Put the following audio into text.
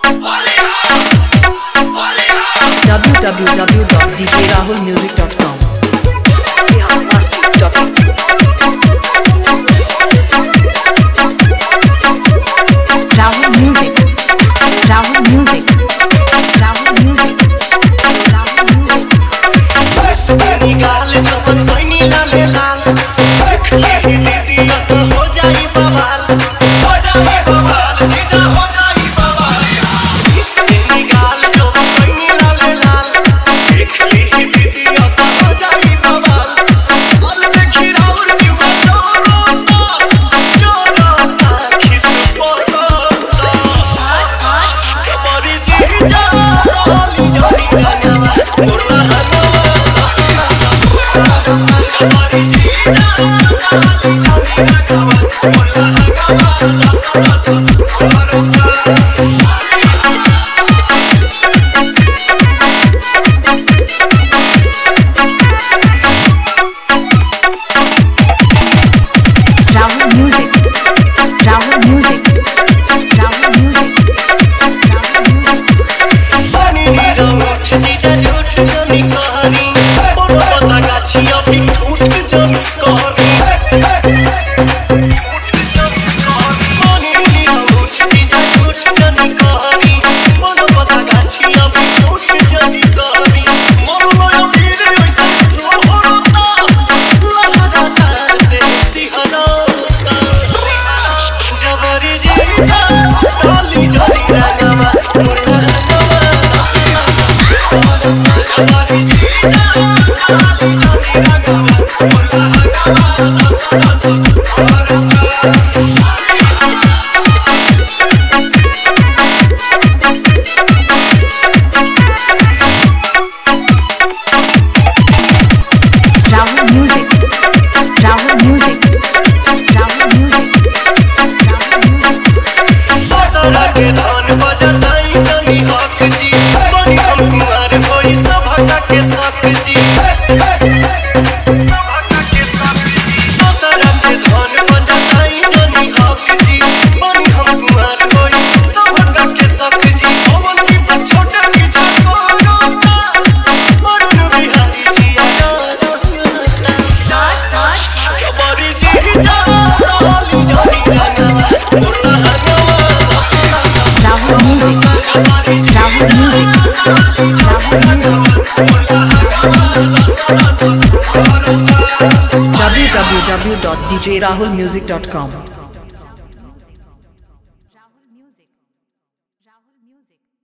www.djrahulmusic.com Rahul Music Rahul Music Rahul Music Rahul Music बसनी गाल जवन कोइनी लाले लाल देखली दीदी तो हो जाई बवाल जीजा हो जाई बवाल बसनी गाल जवन कोइनी लाले लाल देखली दीदी तो हो जाई बवाल चल देखी राउर जीवा जोरोता किस पोता जबरी जीजा ओली जोड़ी गाना मोरला Rahul Music Rahul Music Rahul Music पानी नीरो उठ जीजा झूठ जमी कहानी पता गाछी अभी ठूठ जमी कहानी पानी नीरो उठ जीजा झूठ जमी कहानी पता गाछी अभी ठूठ जमी कहानी मोरलो वीर ऐसा रोता लहराता देसी हरोता जबरी जीजा डाली जोड़ी रंगवा मोरला Rahul Music Rahul Music Rahul Music बसरा के धान बजताई जनी हक जी बनी हम कुमार कोई सभा के साथ जी बसरा के धान बजताई जनी हक जी बनी हम कुमार कोई सभा के साथ जी पवन की छोटा जीजा को रोता मरुन बिहारी जी रोता जबरी जीजा डाली जोड़ी रंगवा मोरला Rahul Music Rahul Music www.djrahulmusic.com